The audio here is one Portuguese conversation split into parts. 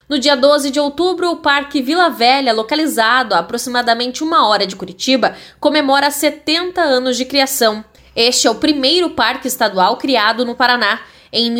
No dia 12 de outubro, o Parque Vila Velha, localizado a aproximadamente 1 hora de Curitiba, comemora 70 anos de criação. Este é o primeiro parque estadual criado no Paraná. Em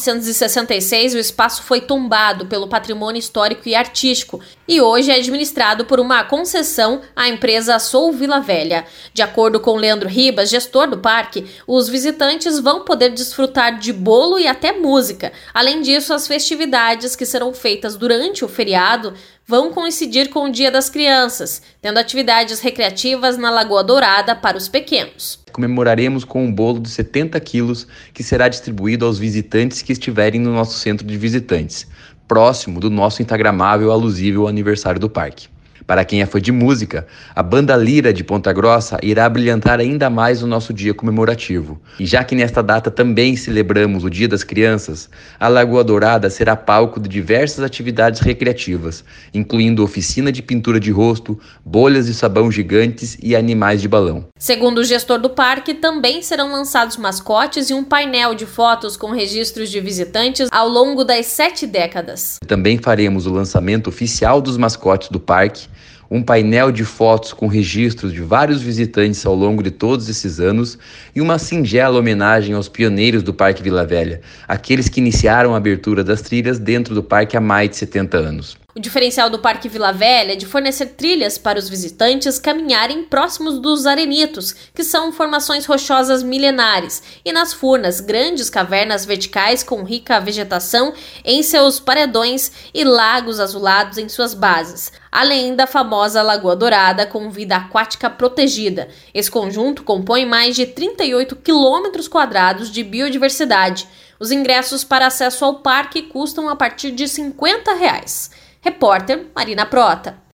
1966, o espaço foi tombado pelo Patrimônio Histórico e Artístico e hoje é administrado por uma concessão à empresa Sou Vila Velha. De acordo com Leandro Ribas, gestor do parque, os visitantes vão poder desfrutar de bolo e até música. Além disso, as festividades que serão feitas durante o feriado vão coincidir com o Dia das Crianças, tendo atividades recreativas na Lagoa Dourada para os pequenos. Comemoraremos com um bolo de 70 quilos que será distribuído aos visitantes que estiverem no nosso centro de visitantes, próximo do nosso instagramável alusível ao aniversário do parque. Para quem é fã de música, a Banda Lira de Ponta Grossa irá brilhantar ainda mais o nosso dia comemorativo. E já que nesta data também celebramos o Dia das Crianças, a Lagoa Dourada será palco de diversas atividades recreativas, incluindo oficina de pintura de rosto, bolhas de sabão gigantes e animais de balão. Segundo o gestor do parque, também serão lançados mascotes e um painel de fotos com registros de visitantes ao longo das 7 décadas. Também faremos o lançamento oficial dos mascotes do parque, um painel de fotos com registros de vários visitantes ao longo de todos esses anos e uma singela homenagem aos pioneiros do Parque Vila Velha, aqueles que iniciaram a abertura das trilhas dentro do parque há mais de 70 anos. O diferencial do Parque Vila Velha é de fornecer trilhas para os visitantes caminharem próximos dos arenitos, que são formações rochosas milenares, e nas furnas, grandes cavernas verticais com rica vegetação em seus paredões e lagos azulados em suas bases, além da famosa Lagoa Dourada com vida aquática protegida. Esse conjunto compõe mais de 38 km² de biodiversidade. Os ingressos para acesso ao parque custam a partir de R$ 50. Repórter Marina Prota.